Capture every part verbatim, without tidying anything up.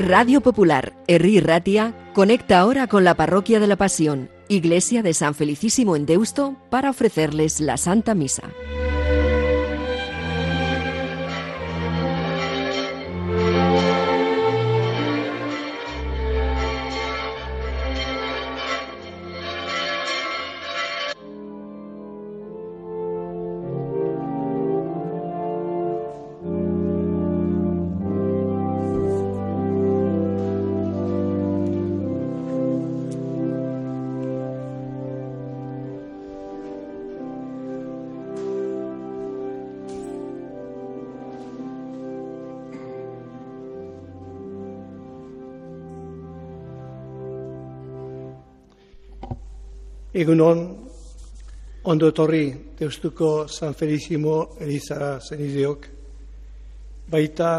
Radio Popular, Herri Ratia, conecta ahora con la Parroquia de la Pasión, Iglesia de San Felicísimo en Deusto, para ofrecerles la Santa Misa. Egunon, ondo etorri Deustuko San Felicísimo Eliza zenideok, baita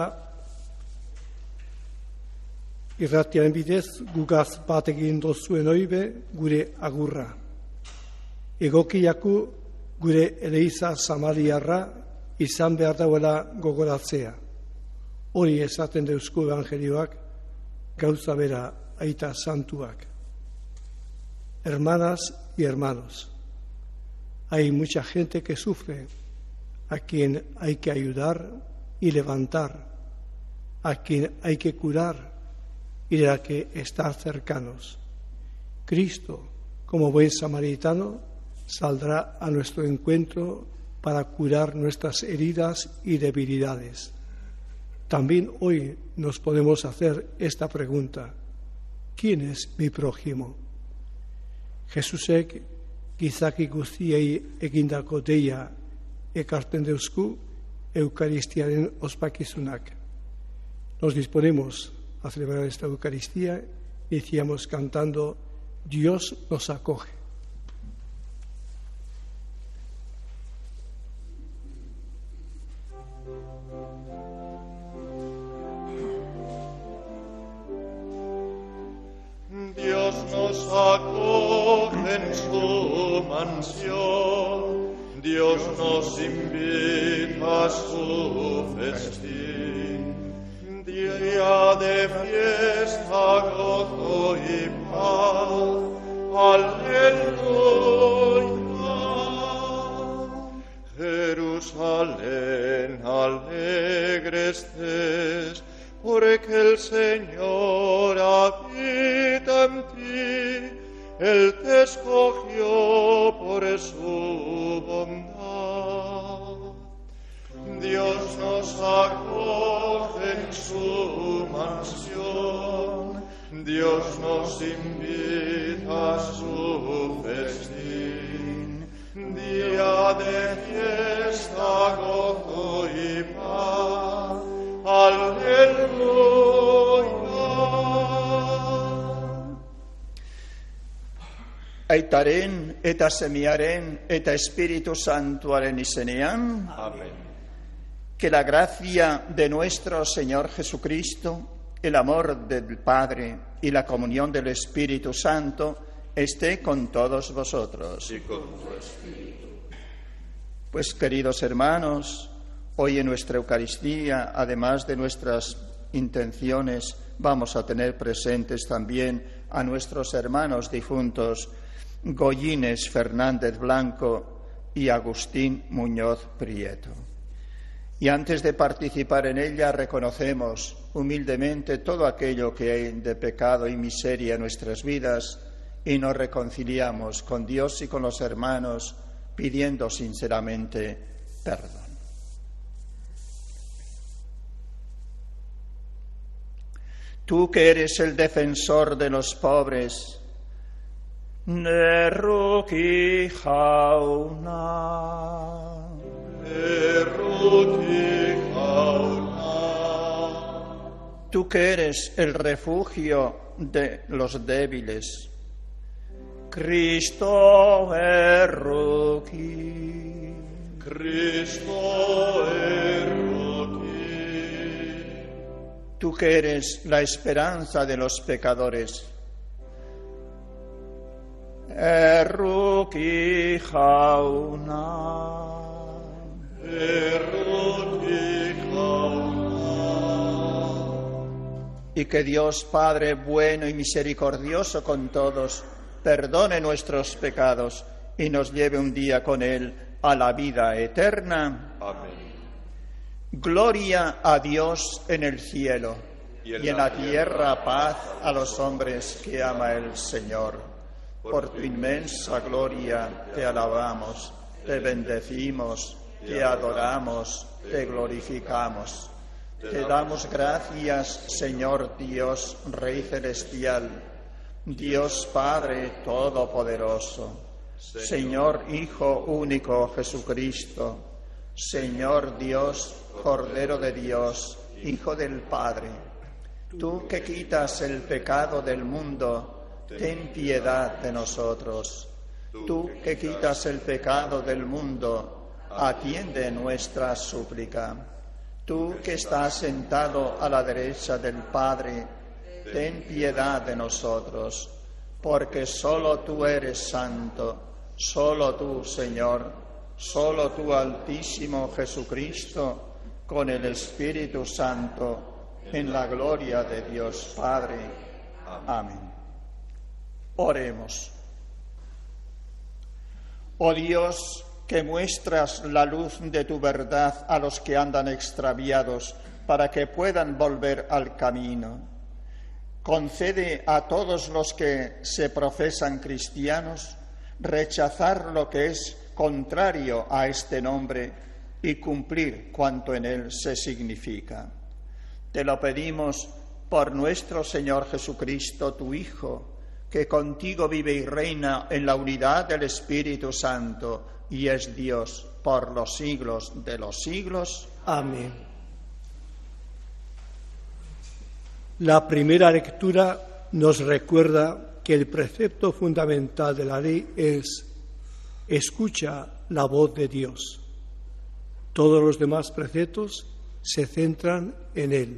irratiaren bidez gugaz bat egin dozuen oibe gure agurra. Egokiaku gure Eliza Samariarra izan behar dauela gogoratzea. Hori esaten Deusku evangelioak, gauza bera aita santuak. Hermanas y hermanos, hay mucha gente que sufre, a quien hay que ayudar y levantar, a quien hay que curar y de la que estar cercanos. Cristo, como buen samaritano, saldrá a nuestro encuentro para curar nuestras heridas y debilidades. También hoy nos podemos hacer esta pregunta: ¿quién es mi prójimo? Jesusek gizaki guztiei egindako deia ekarten deusku Eucaristiaren ospakizunak. Nos disponemos a celebrar esta Eucaristía y iniciamos cantando Dios nos acoge. Dios nos acoge en su mansión, Dios nos invita a su festín, día de fiesta, gozo y paz, aleluya. Jerusalén, alegre estés, porque el Señor habita en ti, Él te escogió por su bondad. Dios nos acoge en su mansión, Dios nos invita a su festín, día de fiesta, gozo y paz. Aleluya. Aitaren eta Semiaren eta Espíritu Santuaren izenean. Amén. Que la gracia de nuestro Señor Jesucristo, el amor del Padre y la comunión del Espíritu Santo esté con todos vosotros. Y con tu espíritu. Pues, queridos hermanos, hoy en nuestra Eucaristía, además de nuestras intenciones, vamos a tener presentes también a nuestros hermanos difuntos Goyines Fernández Blanco y Agustín Muñoz Prieto. Y antes de participar en ella, reconocemos humildemente todo aquello que hay de pecado y miseria en nuestras vidas y nos reconciliamos con Dios y con los hermanos, pidiendo sinceramente perdón. Tú que eres el defensor de los pobres, Neruki Jauna, Neruki Jauna. Tú que eres el refugio de los débiles, Cristo Erruki, Cristo Erruki. Tú que eres la esperanza de los pecadores, Erruki Jauna, Erruki Jauna. y que Dios Padre bueno y misericordioso con todos, perdone nuestros pecados y nos lleve un día con Él a la vida eterna. Amén. Gloria a Dios en el cielo Y en y en la la tierra paz a los hombres que ama el Señor. Por tu inmensa gloria te alabamos, te bendecimos, te adoramos, te glorificamos. Te damos gracias, Señor Dios, Rey celestial, Dios Padre todopoderoso, Señor Hijo único Jesucristo, Señor Dios, Cordero de Dios, Hijo del Padre. Tú que quitas el pecado del mundo, ten piedad de nosotros. Tú que quitas el pecado del mundo, atiende nuestra súplica. Tú que estás sentado a la derecha del Padre, ten piedad de nosotros, porque solo tú eres santo, solo tú, Señor, solo tú, Altísimo Jesucristo, con el Espíritu Santo, en la gloria de Dios Padre. Amén. Oremos. Oh Dios, que muestras la luz de tu verdad a los que andan extraviados, para que puedan volver al camino. Concede a todos los que se profesan cristianos rechazar lo que es contrario a este nombre y cumplir cuanto en él se significa. Te lo pedimos por nuestro Señor Jesucristo, tu Hijo, que contigo vive y reina en la unidad del Espíritu Santo y es Dios por los siglos de los siglos. Amén. La primera lectura nos recuerda que el precepto fundamental de la ley es: escucha la voz de Dios. Todos los demás preceptos se centran en él.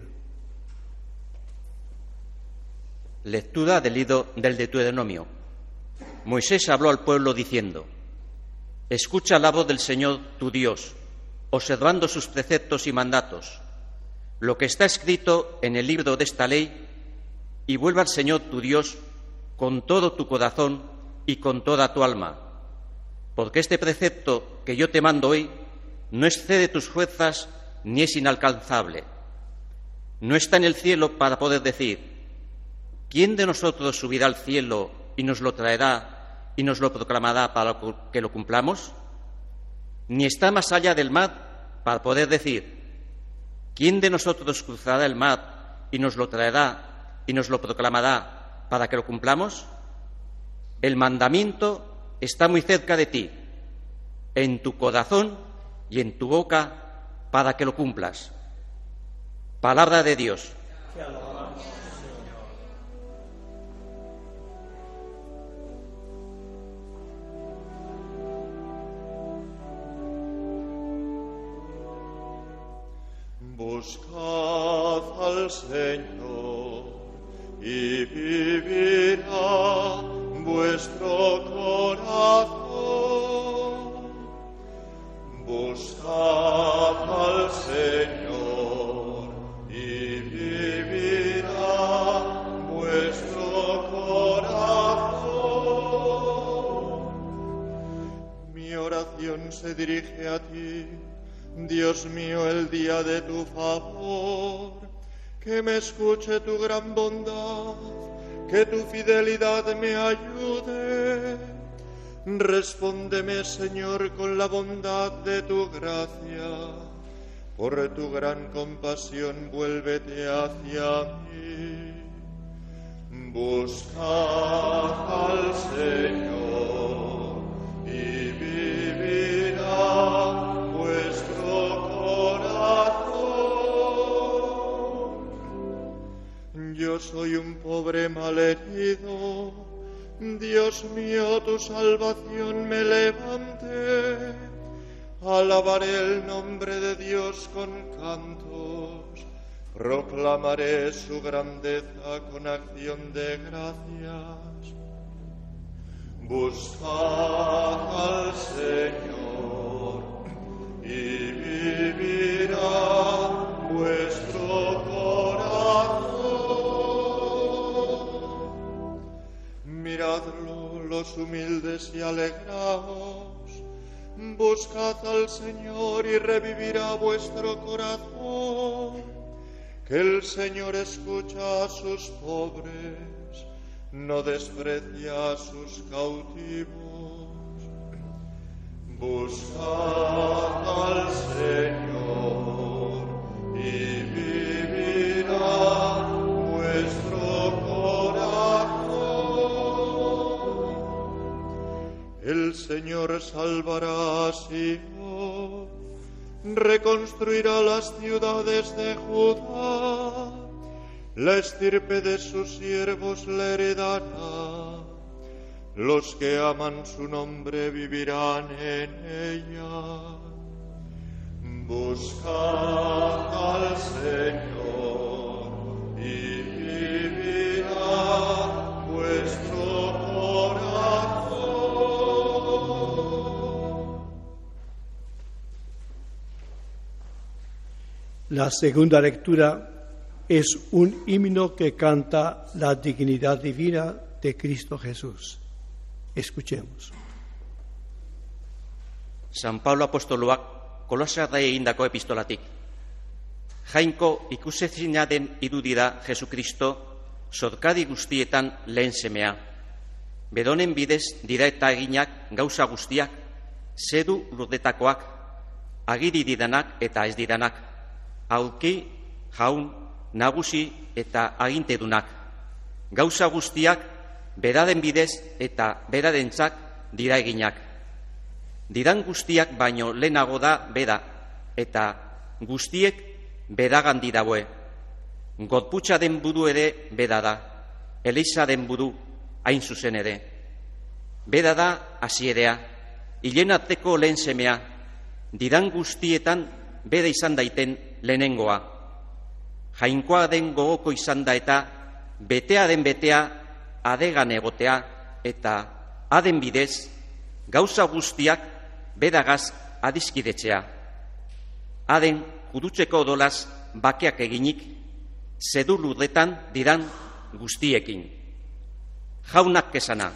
Lectura del libro del Deuteronomio. Moisés habló al pueblo diciendo: escucha la voz del Señor tu Dios, observando sus preceptos y mandatos, lo que está escrito en el libro de esta ley, y vuelve al Señor tu Dios con todo tu corazón y con toda tu alma, porque este precepto que yo te mando hoy no excede tus fuerzas ni es inalcanzable. No está en el cielo para poder decir: ¿quién de nosotros subirá al cielo y nos lo traerá y nos lo proclamará para que lo cumplamos? Ni está más allá del mar para poder decir: ¿quién de nosotros cruzará el mar y nos lo traerá y nos lo proclamará para que lo cumplamos? El mandamiento está muy cerca de ti, en tu corazón y en tu boca, para que lo cumplas. Palabra de Dios. Buscad al Señor y vivirá vuestro corazón. Buscad al Señor y vivirá vuestro corazón. Mi oración se dirige a ti, Dios mío, el día de tu favor, que me escuche tu gran bondad, que tu fidelidad me ayude. Respóndeme, Señor, con la bondad de tu gracia. Por tu gran compasión, vuélvete hacia mí. Buscad al Señor y vivirá vuestro corazón. Yo soy un pobre malherido, Dios mío, tu salvación me levante. Alabaré el nombre de Dios con cantos, proclamaré su grandeza con acción de gracias. Buscad al Señor y vivirá vuestro corazón. los humildes y alegraos. Buscad al Señor y revivirá vuestro corazón, que el Señor escucha a sus pobres, no desprecia a sus cautivos. Buscad al Señor y vivirá vuestro corazón. El Señor salvará a Sion, reconstruirá las ciudades de Judá, la estirpe de sus siervos la heredará, los que aman su nombre vivirán en ella. Buscad al Señor y vivirá vuestro corazón. La segunda lectura es un himno que canta la dignidad divina de Cristo Jesús. Escuchemos. San Pablo apostoluak Kolosarrei egindako epistolatik. Jainko ikusezina den irudi da Jesukristo, zorkadi guztietan lehen semea. Bedonen bidez dira eta eginak gauza guztiak, zedu lurdetakoak, agiri didanak eta ez didanak, aurki, jaun, nagusi eta agintedunak. Gauza guztiak beraden bidez eta beradentzak dira eginak. Didan guztiak baino lehenago da beda, eta guztiek bedagan diraue. Gorputza den buru ere beda da, Eliza den buru hain zuzen ere. Beda da hasierea, hilen arteko lehen semea, didan guztietan beda izan daiten lehenengoa. Jainkoa den gogoko izan da eta betea den betea adegan egotea, eta aden bidez gauza guztiak bedagaz adizkidetzea. Aden judutzeko odolaz bakeak eginik, zedu lurretan diran guztiekin. Jaunak kesana.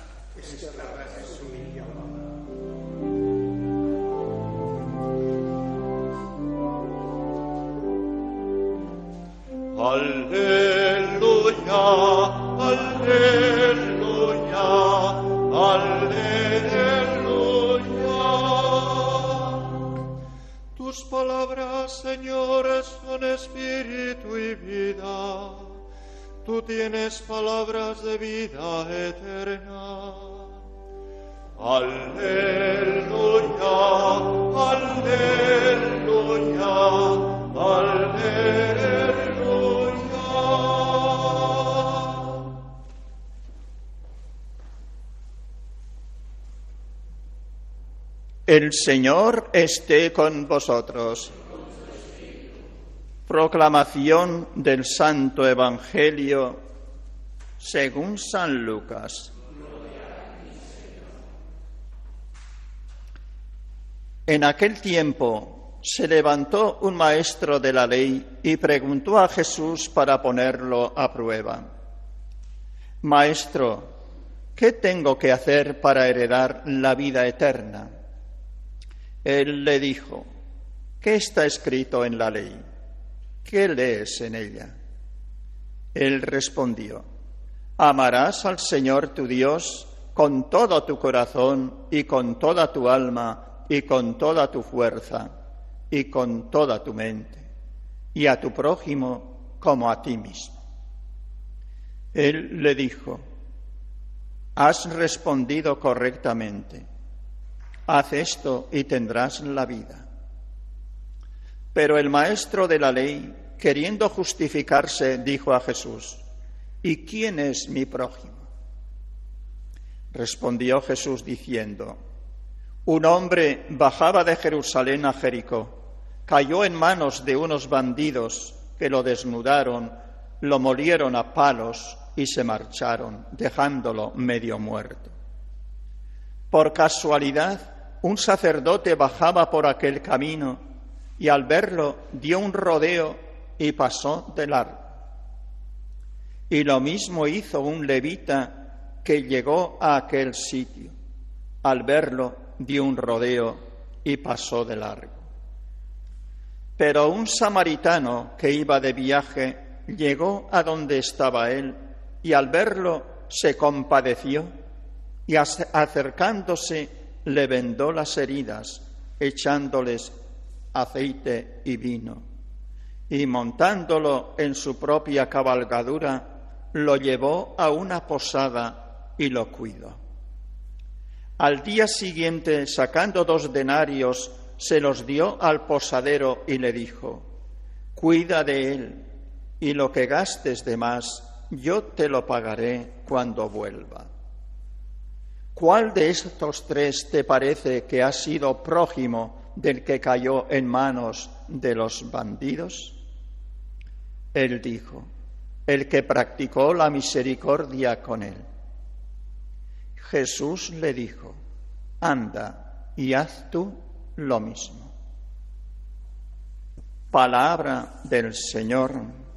Aleluya, aleluya, aleluya. Tus palabras, Señor, son espíritu y vida. Tú tienes palabras de vida eterna. Aleluya, aleluya, aleluya. El Señor esté con vosotros. Proclamación del Santo Evangelio según San Lucas. En aquel tiempo se levantó un maestro de la ley y preguntó a Jesús para ponerlo a prueba: Maestro, ¿qué tengo que hacer para heredar la vida eterna? Él le dijo: ¿qué está escrito en la ley? ¿Qué lees en ella? Él respondió: amarás al Señor tu Dios con todo tu corazón y con toda tu alma y con toda tu fuerza y con toda tu mente, y a tu prójimo como a ti mismo. Él le dijo: has respondido correctamente. Haz esto y tendrás la vida. Pero el maestro de la ley, queriendo justificarse, dijo a Jesús: ¿y quién es mi prójimo? Respondió Jesús diciendo: un hombre bajaba de Jerusalén a Jericó, cayó en manos de unos bandidos que lo desnudaron, lo molieron a palos y se marcharon, dejándolo medio muerto. Por casualidad, un sacerdote bajaba por aquel camino y al verlo dio un rodeo y pasó de largo. Y lo mismo hizo un levita que llegó a aquel sitio. Al verlo, dio un rodeo y pasó de largo. Pero un samaritano que iba de viaje llegó a donde estaba él y al verlo se compadeció y acercándose le vendó las heridas, echándoles aceite y vino. Y montándolo en su propia cabalgadura, lo llevó a una posada y lo cuidó. Al día siguiente, sacando dos denarios, se los dio al posadero y le dijo: cuida de él, y lo que gastes de más, yo te lo pagaré cuando vuelva. ¿Cuál de estos tres te parece que ha sido prójimo del que cayó en manos de los bandidos? Él dijo: el que practicó la misericordia con él. Jesús le dijo: anda y haz tú lo mismo. Palabra del Señor.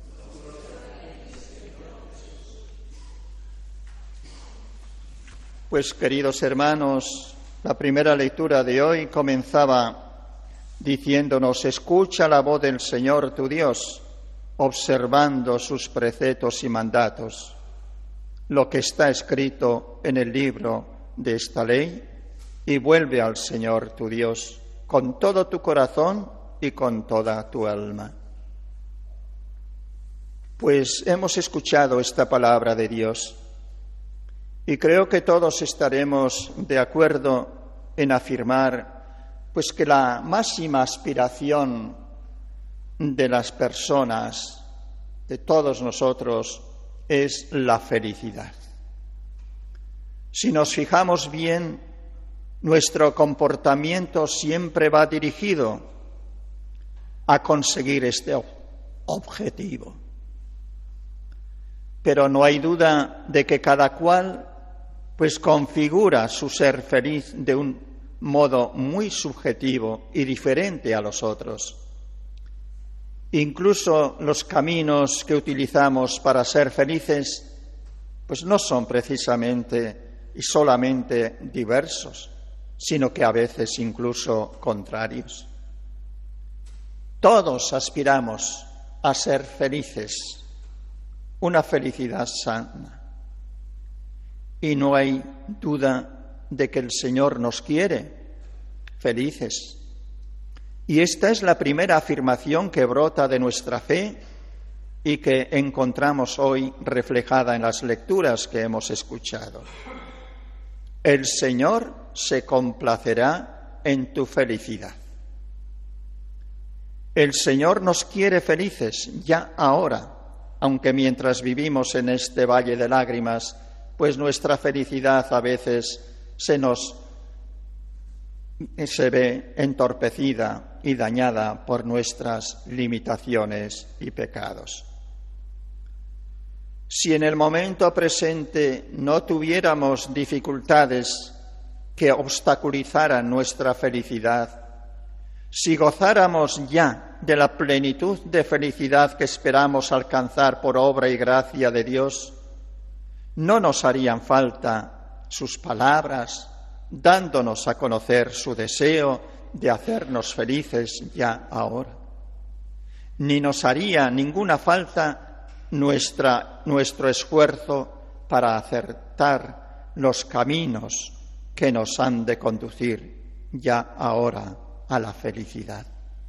Pues, queridos hermanos, la primera lectura de hoy comenzaba diciéndonos: escucha la voz del Señor tu Dios, observando sus preceptos y mandatos, lo que está escrito en el libro de esta ley, y vuelve al Señor tu Dios con todo tu corazón y con toda tu alma. Pues hemos escuchado esta palabra de Dios y creo que todos estaremos de acuerdo en afirmar pues que la máxima aspiración de las personas, de todos nosotros, es la felicidad. Si nos fijamos bien, nuestro comportamiento siempre va dirigido a conseguir este objetivo. Pero no hay duda de que cada cual pues configura su ser feliz de un modo muy subjetivo y diferente a los otros. Incluso los caminos que utilizamos para ser felices pues no son precisamente y solamente diversos, sino que a veces incluso contrarios. Todos aspiramos a ser felices, una felicidad sana. Y no hay duda de que el Señor nos quiere felices. Y esta es la primera afirmación que brota de nuestra fe y que encontramos hoy reflejada en las lecturas que hemos escuchado. El Señor se complacerá en tu felicidad. El Señor nos quiere felices ya ahora, aunque mientras vivimos en este valle de lágrimas, pues nuestra felicidad a veces se nos se ve entorpecida y dañada por nuestras limitaciones y pecados. Si en el momento presente no tuviéramos dificultades que obstaculizaran nuestra felicidad, si gozáramos ya de la plenitud de felicidad que esperamos alcanzar por obra y gracia de Dios, no nos harían falta sus palabras, dándonos a conocer su deseo de hacernos felices ya ahora. Ni nos haría ninguna falta nuestra, nuestro esfuerzo para acertar los caminos que nos han de conducir ya ahora a la felicidad.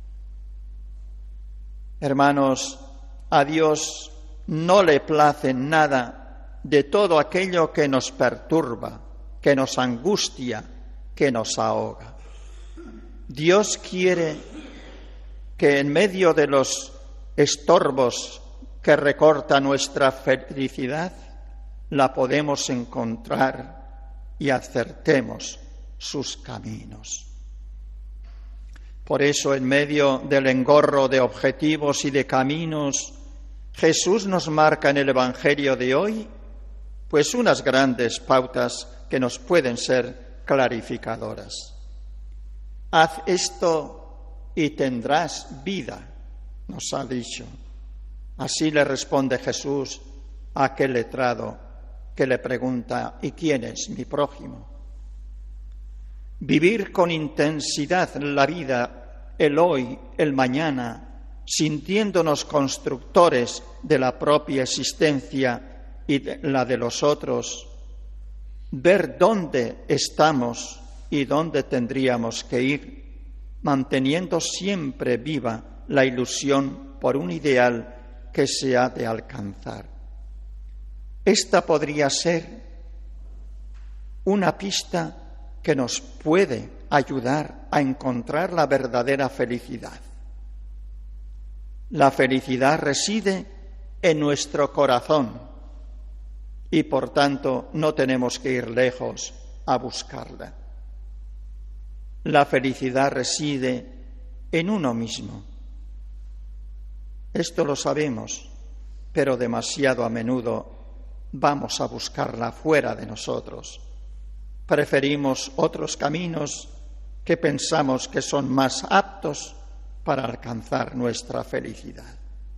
Hermanos, a Dios no le place nada de todo aquello que nos perturba, que nos angustia, que nos ahoga. Dios quiere que en medio de los estorbos que recorta nuestra felicidad, la podemos encontrar y acertemos sus caminos. Por eso, en medio del engorro de objetivos y de caminos, Jesús nos marca en el Evangelio de hoy pues unas grandes pautas que nos pueden ser clarificadoras. Haz esto y tendrás vida, nos ha dicho. Así le responde Jesús a aquel letrado que le pregunta: ¿y quién es mi prójimo? Vivir con intensidad la vida, el hoy, el mañana, sintiéndonos constructores de la propia existencia y de la de los otros, ver dónde estamos y dónde tendríamos que ir, manteniendo siempre viva la ilusión por un ideal que se ha de alcanzar. Esta podría ser una pista que nos puede ayudar a encontrar la verdadera felicidad. La felicidad reside en nuestro corazón y, por tanto, no tenemos que ir lejos a buscarla. La felicidad reside en uno mismo. Esto lo sabemos, pero demasiado a menudo vamos a buscarla fuera de nosotros. Preferimos otros caminos que pensamos que son más aptos para alcanzar nuestra felicidad.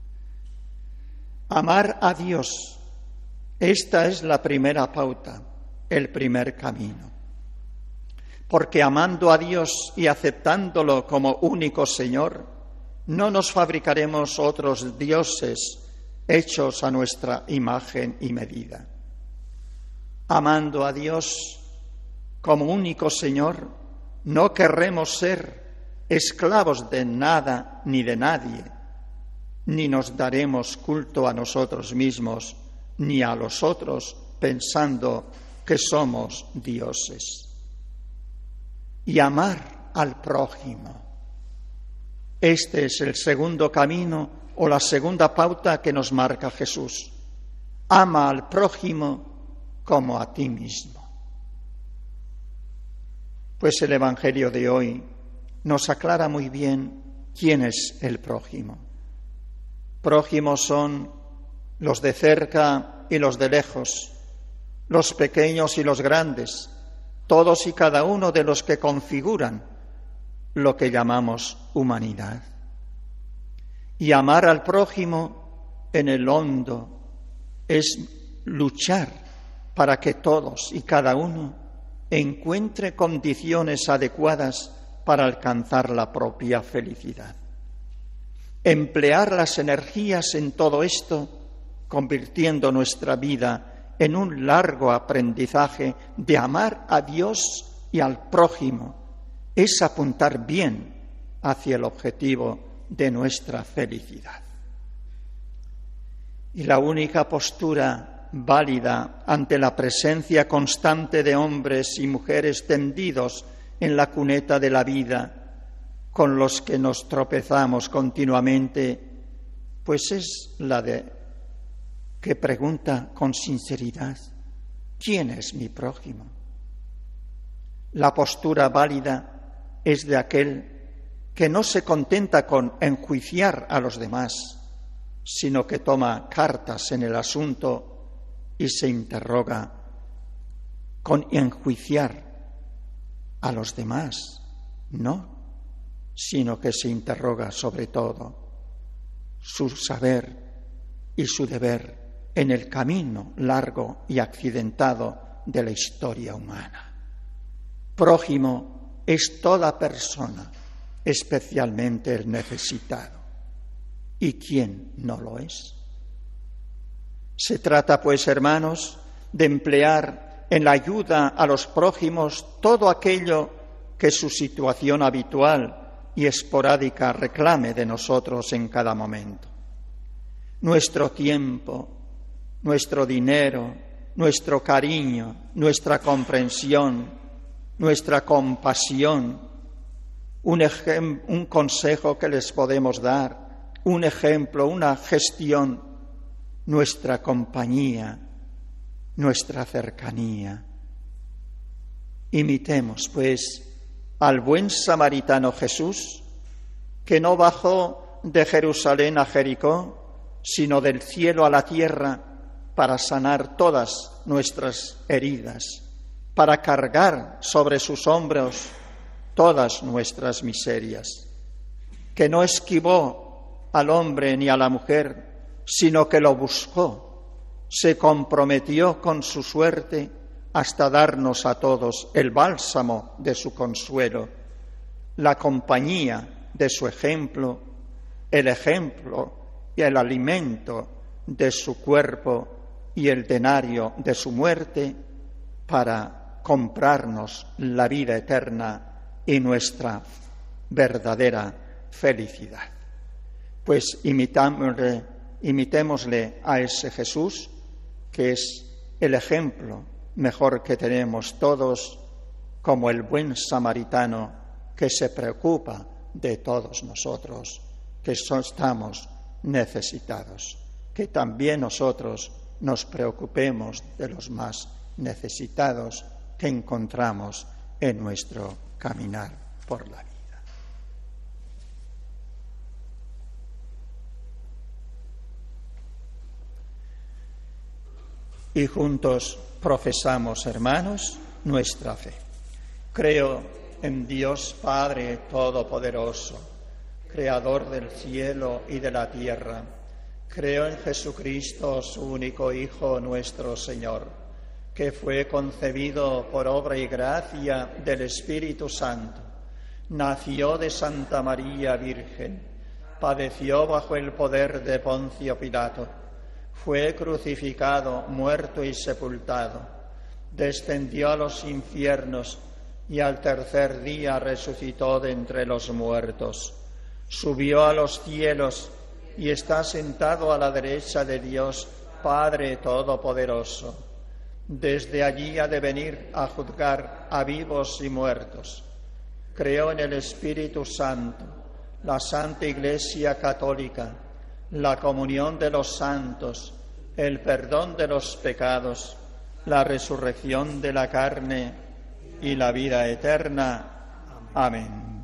Amar a Dios, esta es la primera pauta, el primer camino. Porque amando a Dios y aceptándolo como único Señor, no nos fabricaremos otros dioses hechos a nuestra imagen y medida. Amando a Dios como único Señor, no querremos ser esclavos de nada ni de nadie, ni nos daremos culto a nosotros mismos ni a los otros pensando que somos dioses. Y amar al prójimo. Este es el segundo camino o la segunda pauta que nos marca Jesús. Ama al prójimo como a ti mismo. Pues el Evangelio de hoy nos aclara muy bien quién es el prójimo. Prójimos son los de cerca y los de lejos, los pequeños y los grandes, todos y cada uno de los que configuran lo que llamamos humanidad. Y amar al prójimo en el hondo es luchar para que todos y cada uno encuentre condiciones adecuadas para alcanzar la propia felicidad. Emplear las energías en todo esto, convirtiendo nuestra vida en un largo aprendizaje de amar a Dios y al prójimo, es apuntar bien hacia el objetivo de nuestra felicidad. Y la única postura válida ante la presencia constante de hombres y mujeres tendidos en la cuneta de la vida, con los que nos tropezamos continuamente, pues es la de que pregunta con sinceridad: ¿quién es mi prójimo? La postura válida es de aquel que no se contenta con enjuiciar a los demás, sino que toma cartas en el asunto y se interroga con enjuiciar a los demás, no, sino que se interroga sobre todo su saber y su deber en el camino largo y accidentado de la historia humana. Prójimo es toda persona, especialmente el necesitado. ¿Y quién no lo es? Se trata, pues, hermanos, de emplear en la ayuda a los prójimos todo aquello que su situación habitual y esporádica reclame de nosotros en cada momento. Nuestro tiempo, nuestro dinero, nuestro cariño, nuestra comprensión, nuestra compasión, un, ejem- un consejo que les podemos dar, un ejemplo, una gestión, nuestra compañía, nuestra cercanía. Imitemos, pues, al buen samaritano Jesús, que no bajó de Jerusalén a Jericó, sino del cielo a la tierra para sanar todas nuestras heridas, para cargar sobre sus hombros todas nuestras miserias, que no esquivó al hombre ni a la mujer, sino que lo buscó se comprometió con su suerte hasta darnos a todos el bálsamo de su consuelo, la compañía de su ejemplo, el ejemplo y el alimento de su cuerpo y el denario de su muerte, para comprarnos la vida eterna y nuestra verdadera felicidad. Pues imitámosle, imitémosle a ese Jesús, que es el ejemplo mejor que tenemos todos, como el buen samaritano que se preocupa de todos nosotros, que estamos necesitados, que también nosotros nos preocupemos de los más necesitados que encontramos en nuestro caminar por la vida. Y juntos profesamos, hermanos, nuestra fe. Creo en Dios Padre Todopoderoso, Creador del cielo y de la tierra. Creo en Jesucristo, su único Hijo, nuestro Señor, que fue concebido por obra y gracia del Espíritu Santo. Nació de Santa María Virgen, padeció bajo el poder de Poncio Pilato, fue crucificado, muerto y sepultado, descendió a los infiernos y al tercer día resucitó de entre los muertos, subió a los cielos y está sentado a la derecha de Dios Padre Todopoderoso. Desde allí ha de venir a juzgar a vivos y muertos. Creo en el Espíritu Santo, la Santa Iglesia Católica, la comunión de los santos, el perdón de los pecados, la resurrección de la carne y la vida eterna. Amén.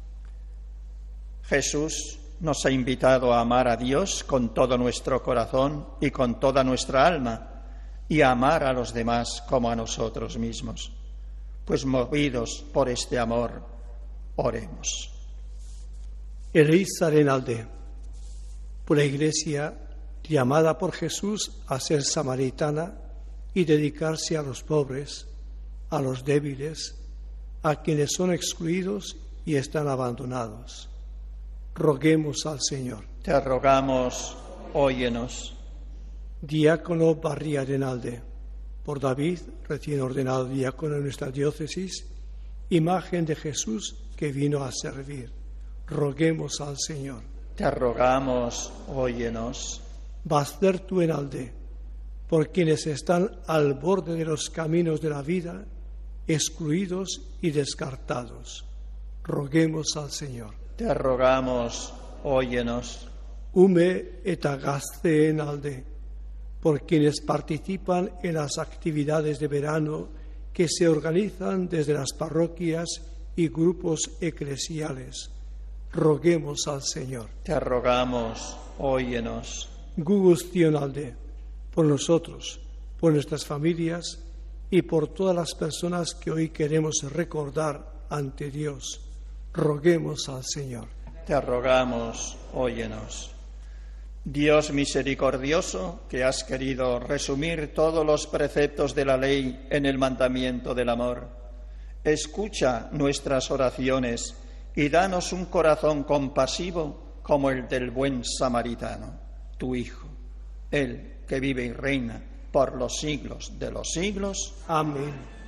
Jesús nos ha invitado a amar a Dios con todo nuestro corazón y con toda nuestra alma, y a amar a los demás como a nosotros mismos. Pues movidos por este amor, oremos. Eleiz Arenalde, por la Iglesia llamada por Jesús a ser samaritana y dedicarse a los pobres, a los débiles, a quienes son excluidos y están abandonados. Roguemos al Señor. Te rogamos, óyenos. Diácono Barri Arenalde, por David, recién ordenado diácono en nuestra diócesis, imagen de Jesús que vino a servir. Roguemos al Señor. Te rogamos, óyenos. Baztertu Enalde, por quienes están al borde de los caminos de la vida, excluidos y descartados. Roguemos al Señor. Te rogamos, óyenos. Ume eta gazte Enalde, por quienes participan en las actividades de verano que se organizan desde las parroquias y grupos eclesiales. Roguemos al Señor. Te rogamos, óyenos. Gugustionalde, por nosotros, por nuestras familias y por todas las personas que hoy queremos recordar ante Dios. Roguemos al Señor. Te rogamos, óyenos. Dios misericordioso, que has querido resumir todos los preceptos de la ley en el mandamiento del amor, escucha nuestras oraciones y danos un corazón compasivo como el del buen samaritano, tu Hijo, Él que vive y reina por los siglos de los siglos. Amén.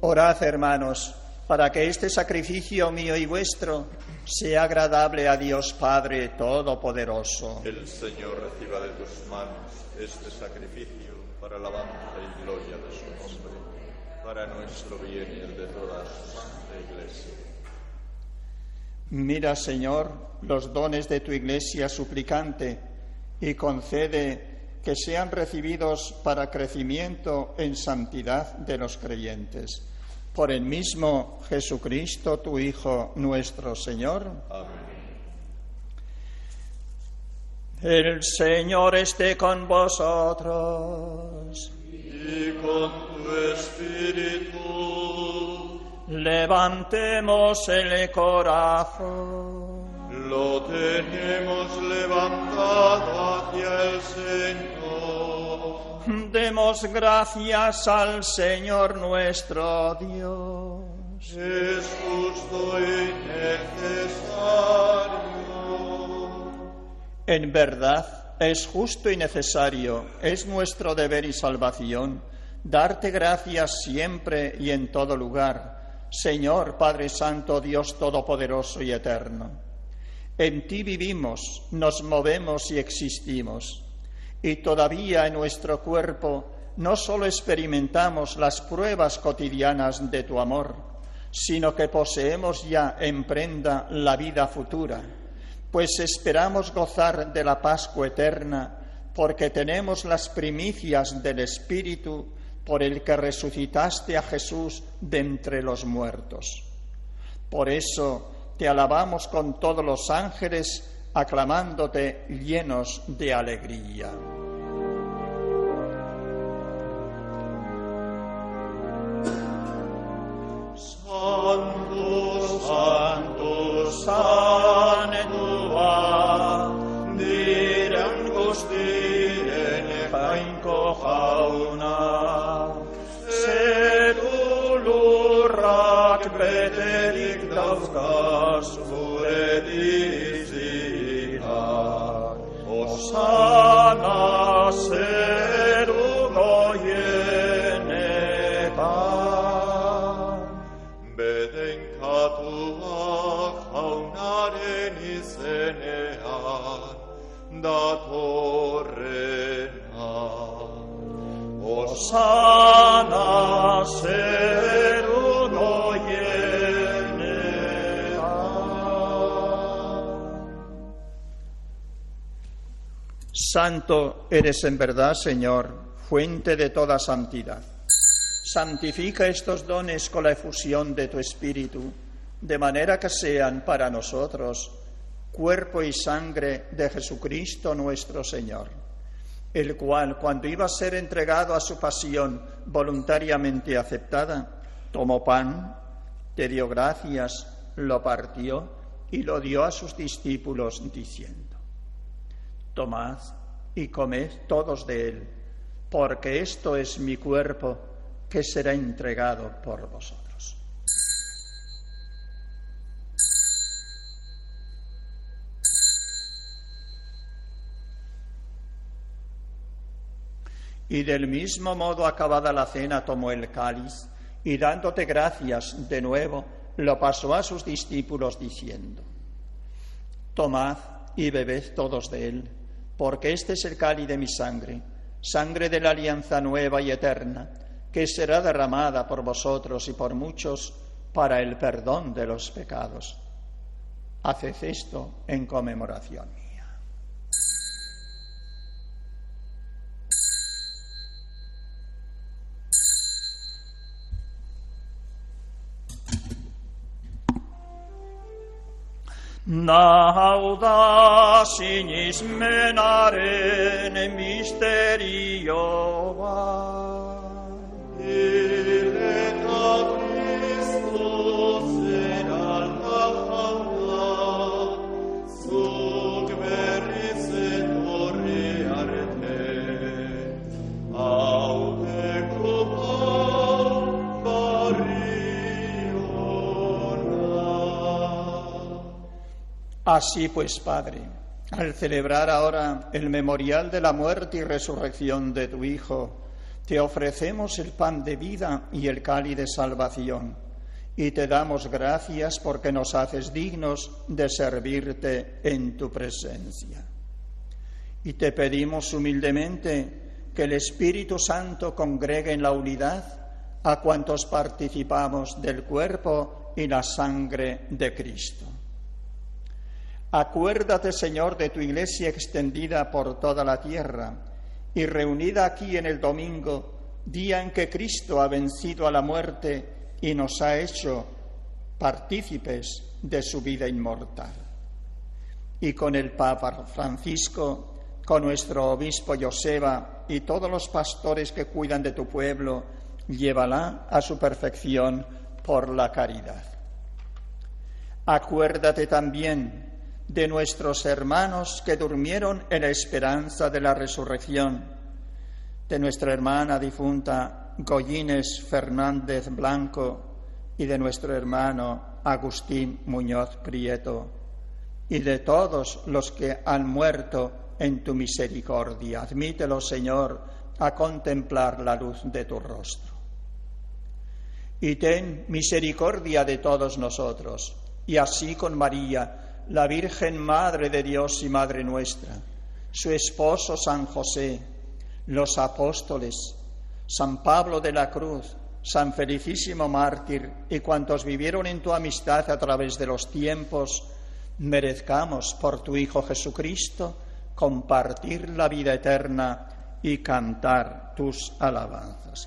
Orad, hermanos, para que este sacrificio mío y vuestro sea agradable a Dios Padre Todopoderoso. El Señor reciba de tus manos este sacrificio para alabanza y gloria de su nombre, para nuestro bien y el de toda su santa Iglesia. Mira, Señor, los dones de tu Iglesia suplicante y concede que sean recibidos para crecimiento en santidad de los creyentes. Por el mismo Jesucristo, tu Hijo, nuestro Señor. Amén. El Señor esté con vosotros. Y con tu espíritu. Levantemos el corazón. Lo tenemos levantado hacia el Señor. Demos gracias al Señor nuestro Dios. Es justo y necesario. En verdad, es justo y necesario, es nuestro deber y salvación, darte gracias siempre y en todo lugar, Señor Padre Santo, Dios Todopoderoso y Eterno. En ti vivimos, nos movemos y existimos. Y todavía en nuestro cuerpo no solo experimentamos las pruebas cotidianas de tu amor, sino que poseemos ya en prenda la vida futura, pues esperamos gozar de la Pascua eterna, porque tenemos las primicias del Espíritu por el que resucitaste a Jesús de entre los muertos. Por eso te alabamos con todos los ángeles, aclamándote llenos de alegría. Santo, Santo, Santua, dirangostine Painko hauna, sedulurak beterik dauzkas uredizina, Osana sedugo yenetan. Bedenkatua jaunaren izenean datorrena. Osana sedugo yenetan. Santo eres en verdad, Señor, fuente de toda santidad. Santifica estos dones con la efusión de tu Espíritu, de manera que sean para nosotros cuerpo y sangre de Jesucristo nuestro Señor, el cual, cuando iba a ser entregado a su pasión voluntariamente aceptada, tomó pan, te dio gracias, lo partió y lo dio a sus discípulos, diciendo: Tomad y comed todos de él, porque esto es mi cuerpo, que será entregado por vosotros. Y del mismo modo, acabada la cena, tomó el cáliz y, dándote gracias de nuevo, lo pasó a sus discípulos, diciendo: Tomad y bebed todos de él, porque este es el cáliz de mi sangre, sangre de la alianza nueva y eterna, que será derramada por vosotros y por muchos para el perdón de los pecados. Haced esto en conmemoración mía. Nauda sinis menaren misterioa. Ileta Christus in alta jauna, zuk berriz etorriarte, hauteko barriona. Así pues, Padre, al celebrar ahora el memorial de la muerte y resurrección de tu Hijo, te ofrecemos el pan de vida y el cáliz de salvación, y te damos gracias porque nos haces dignos de servirte en tu presencia. Y te pedimos humildemente que el Espíritu Santo congregue en la unidad a cuantos participamos del cuerpo y la sangre de Cristo. Acuérdate, Señor, de tu Iglesia extendida por toda la tierra y reunida aquí en el domingo, día en que Cristo ha vencido a la muerte y nos ha hecho partícipes de su vida inmortal. Y con el Papa Francisco, con nuestro obispo Joseba y todos los pastores que cuidan de tu pueblo, llévala a su perfección por la caridad. Acuérdate también de nuestros hermanos que durmieron en la esperanza de la resurrección, de nuestra hermana difunta Goyines Fernández Blanco y de nuestro hermano Agustín Muñoz Prieto, y de todos los que han muerto en tu misericordia. Admítelos, Señor, a contemplar la luz de tu rostro. Y ten misericordia de todos nosotros, y así con María, la Virgen Madre de Dios y Madre nuestra, su esposo San José, los apóstoles, San Pablo de la Cruz, San Felicísimo Mártir y cuantos vivieron en tu amistad a través de los tiempos, merezcamos por tu Hijo Jesucristo compartir la vida eterna y cantar tus alabanzas.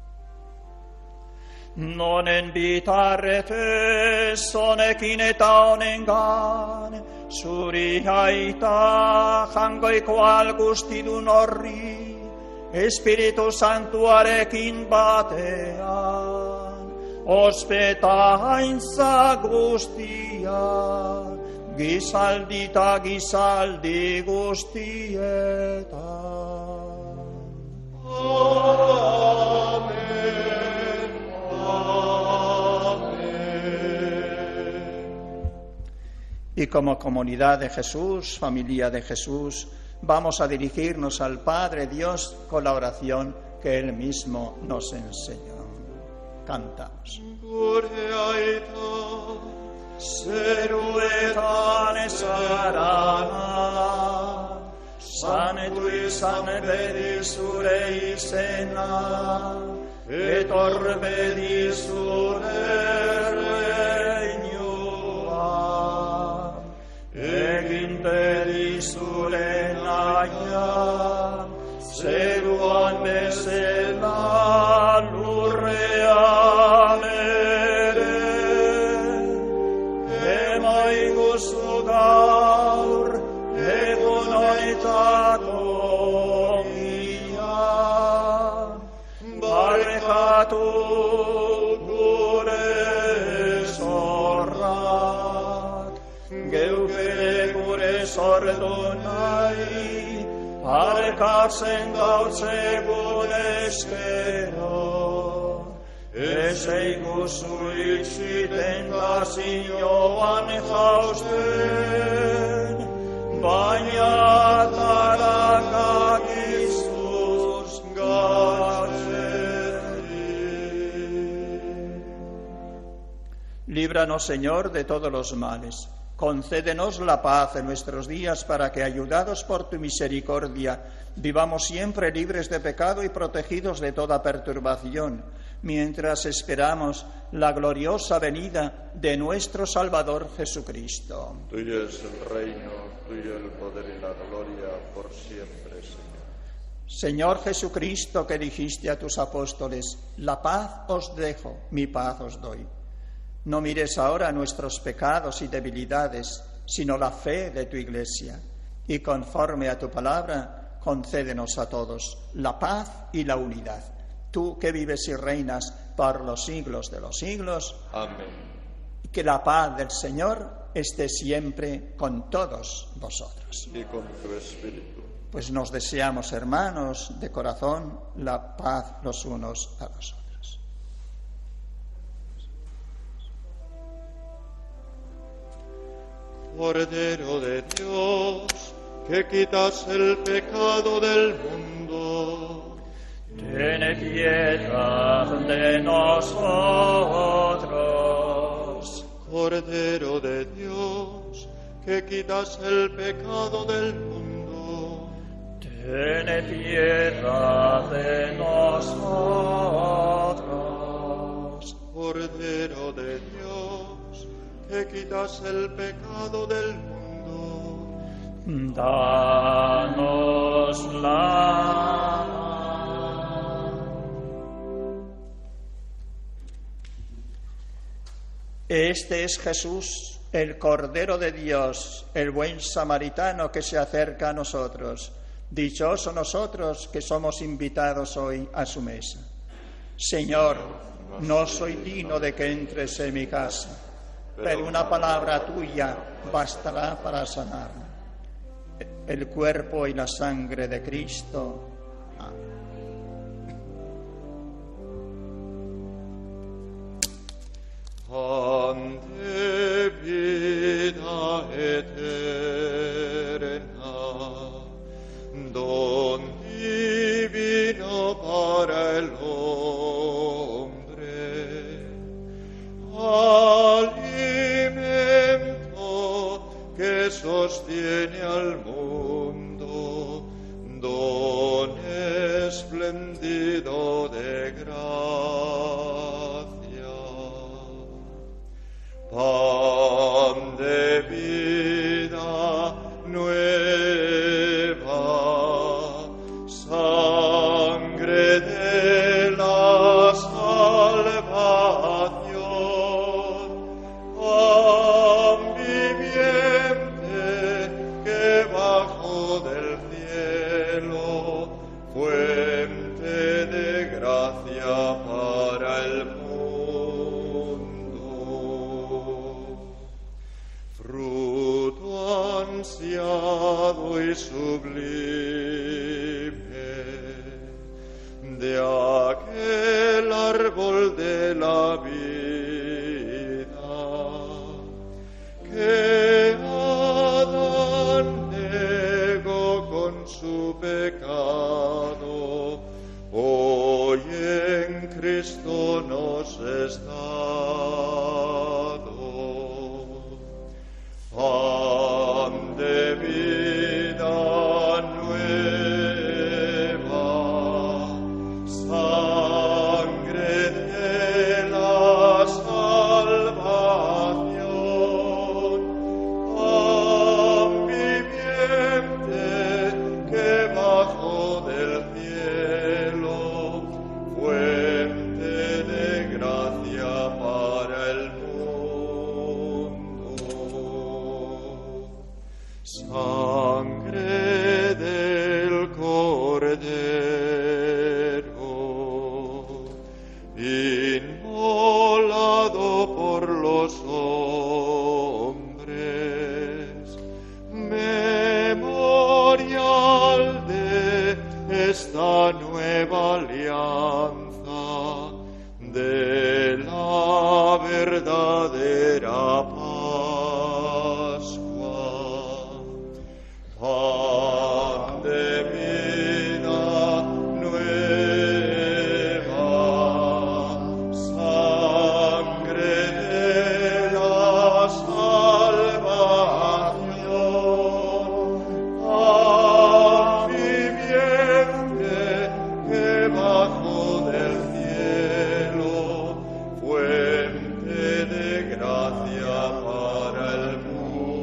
Non invitare te sonekine taunengan, suriaita jangoi kual guztidun horri, Espiritu Santuarekin batean, ospetaintza guztia, gizaldita gizaldi guztietan. Amen, amen. Y como comunidad de Jesús, familia de Jesús, vamos a dirigirnos al Padre Dios con la oración que Él mismo nos enseñó. Cantamos. Seruetan esarana, sanetu izan bedi zure izena, etor bedi zure reinua, egin bedi zure naia, zeruan bezala lurrean ere. Emaiguzu gaur, egun honetako mila, barkatu gure zorrak, geuk ere gure sortu nahi, barkatzen gautzegun eskero. Eze iguzu itxiten gazioan jausten, baina tarakak izuz gatzeri. Líbranos, Señor, de todos los males. Concédenos la paz en nuestros días para que, ayudados por tu misericordia, vivamos siempre libres de pecado y protegidos de toda perturbación, mientras esperamos la gloriosa venida de nuestro Salvador Jesucristo. Tuyo es el reino, tuyo el poder y la gloria por siempre, Señor. Señor Jesucristo, que dijiste a tus apóstoles, la paz os dejo, mi paz os doy. No mires ahora nuestros pecados y debilidades, sino la fe de tu Iglesia, y conforme a tu palabra, concédenos a todos la paz y la unidad. Tú que vives y reinas por los siglos de los siglos. Amén. Y que la paz del Señor esté siempre con todos vosotros. Y con tu espíritu. Pues nos deseamos, hermanos, de corazón, la paz los unos a los otros. Cordero de Dios, que quitas el pecado del mundo, Ten Ten piedad de nosotros. Cordero de Dios, que quitas el pecado del mundo, ten piedad de nosotros. Cordero de Dios, que quitas el pecado del mundo, danos la. Este es Jesús, el Cordero de Dios, el buen samaritano que se acerca a nosotros. Dichosos nosotros que somos invitados hoy a su mesa. Señor, no soy digno de que entres en mi casa, pero una palabra tuya bastará para sanarme. El cuerpo y la sangre de Cristo. pan de vida eterna, don divino para el hombre, alimento que sostiene al mundo, don espléndido de gracia. Pan de vida nueva, sangre de la salvación, pan viviente que bajó del cielo, fuente de gracia para el mundo. Fruto ansiado y sublime de aquel árbol de la vida que Adán negó con su pecado, hoy en Cristo nos es dado. Pan de vida nueva, sangre de la salvación, pan viviente que bajó del cielo, fuente de gracia para el mundo. Sangre del Cordero, inmolado por los hombres, memorial de esta nueva alianza, de la verdadera Pascua. Pan de vida nueva, sangre de la salvación, pan viviente que bajó del cielo, fuente de gracia para el mundo.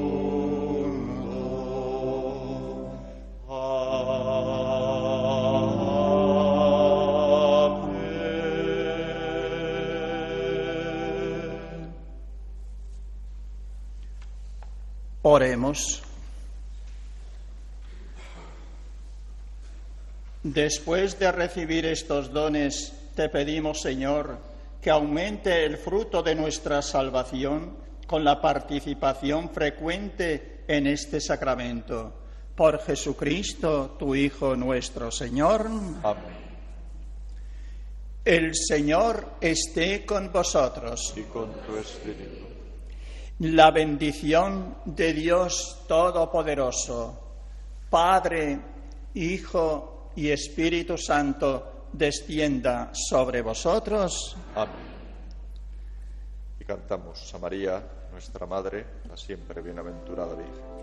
Oremos. Después de recibir estos dones, te pedimos, Señor, que aumente el fruto de nuestra salvación con la participación frecuente en este sacramento. Por Jesucristo, tu Hijo nuestro Señor. Amén. El Señor esté con vosotros. Y con tu espíritu. La bendición de Dios Todopoderoso, Padre, Hijo y Espíritu Santo, descienda sobre vosotros. Amén. Y cantamos a María, nuestra Madre, la siempre bienaventurada Virgen.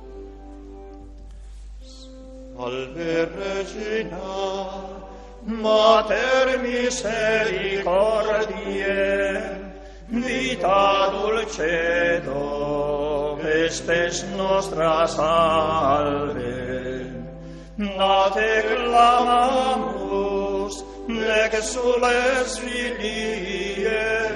Salve Regina, Mater misericordiae, vita dulcedo, estes nostra salve. A te clamamus, nec sules filiae,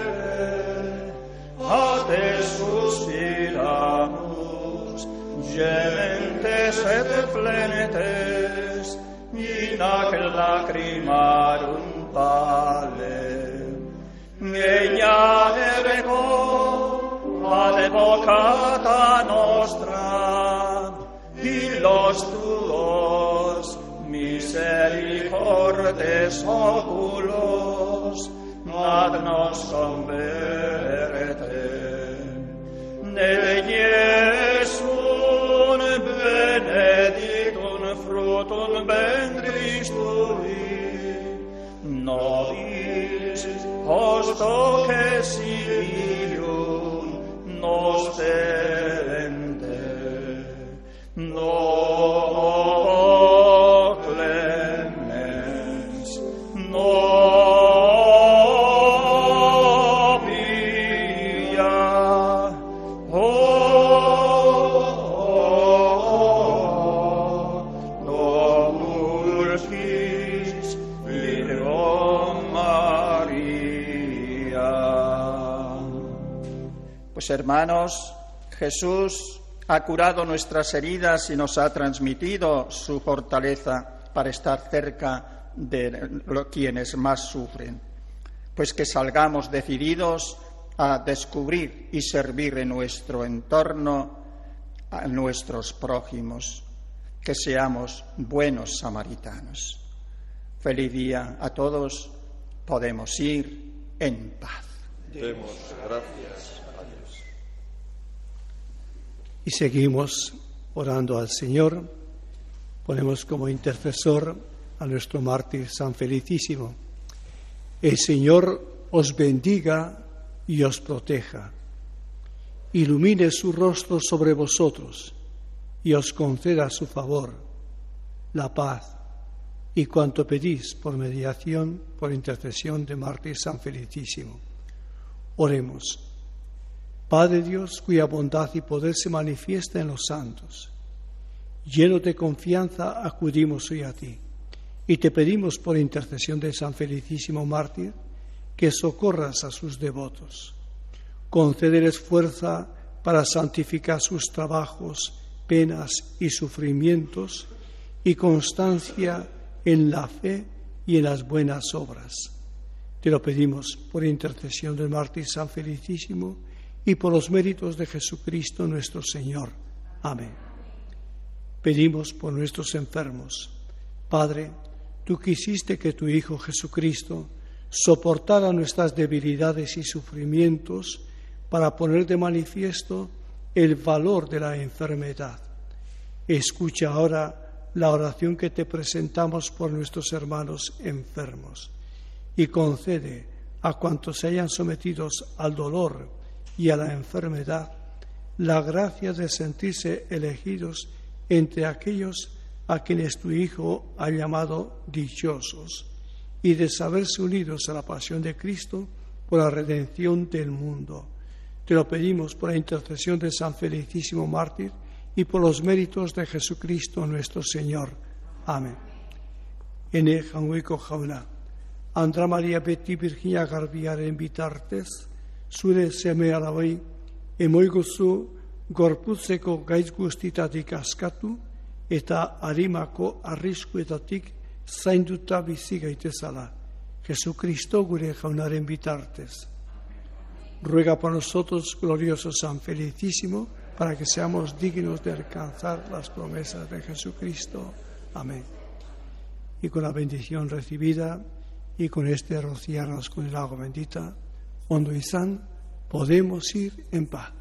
a te suspiramus, gementes et plenentes, in ac lacrimarum vale. Egna ergo ad evocata nostra, illos tuos misericordes oculos ad nos converte. Ne Iesus benedictum fructum ventris tui, nobis post hoc exilium nos delende. No clemens, no pia, oh, no multis Virgo María. Pues hermanos, Jesús ha curado nuestras heridas y nos ha transmitido su fortaleza para estar cerca de quienes más sufren. Pues que salgamos decididos a descubrir y servir en nuestro entorno a nuestros prójimos, que seamos buenos samaritanos. Feliz día a todos, podemos ir en paz. Demos gracias a Dios. Y seguimos orando al Señor. Ponemos como intercesor a nuestro mártir San Felicísimo. El Señor os bendiga y os proteja. Ilumine su rostro sobre vosotros y os conceda su favor, la paz y cuanto pedís por mediación, por intercesión de mártir San Felicísimo. Oremos. Padre Dios, cuya bondad y poder se manifiesta en los santos, llenos de confianza acudimos hoy a ti y te pedimos por intercesión de San Felicísimo mártir que socorras a sus devotos. Concédeles fuerza para santificar sus trabajos, penas y sufrimientos y constancia en la fe y en las buenas obras. Te lo pedimos por intercesión del mártir San Felicísimo y por los méritos de Jesucristo nuestro Señor. Amén. Pedimos por nuestros enfermos. Padre, tú quisiste que tu Hijo Jesucristo soportara nuestras debilidades y sufrimientos para poner de manifiesto el valor de la enfermedad. Escucha ahora la oración que te presentamos por nuestros hermanos enfermos y concede a cuantos se hayan sometidos al dolor y a la enfermedad la gracia de sentirse elegidos entre aquellos a quienes tu Hijo ha llamado dichosos y de saberse unidos a la pasión de Cristo por la redención del mundo. Te lo pedimos por la intercesión de San Felicísimo mártir y por los méritos de Jesucristo nuestro Señor. Amén. Ene janguiko jauna, Andra Maria beti Virginia garbiaren bitartez, zure seme alabai, emoiguzu gorputzeko gaitz guztitatik askatu eta arimako arriskuetatik zainduta bizi gaitezala. Jesucristo gure jaunaren bitartez. Ruega por nosotros, glorioso San Felicísimo, para que seamos dignos de alcanzar las promesas de Jesucristo. Amén. Y con la bendición recibida y con este rociarnos con el agua bendita, Ondo izan, podemos ir en paz.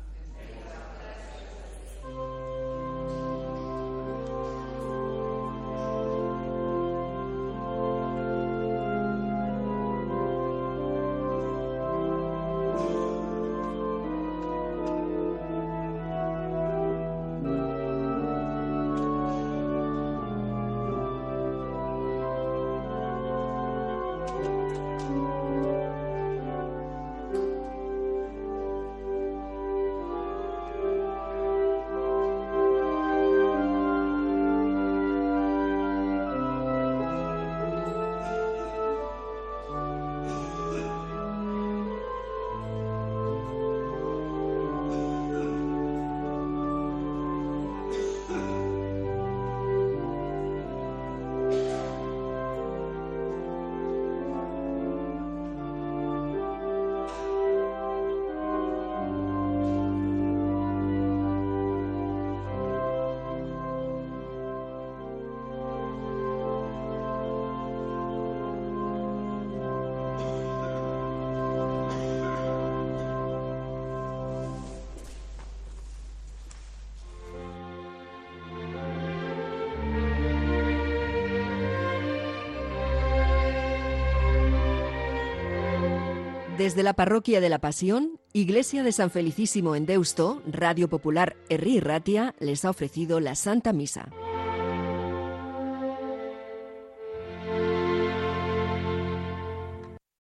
Desde la Parroquia de la Pasión, Iglesia de San Felicísimo en Deusto, Radio Popular Herri Ratia les ha ofrecido la Santa Misa.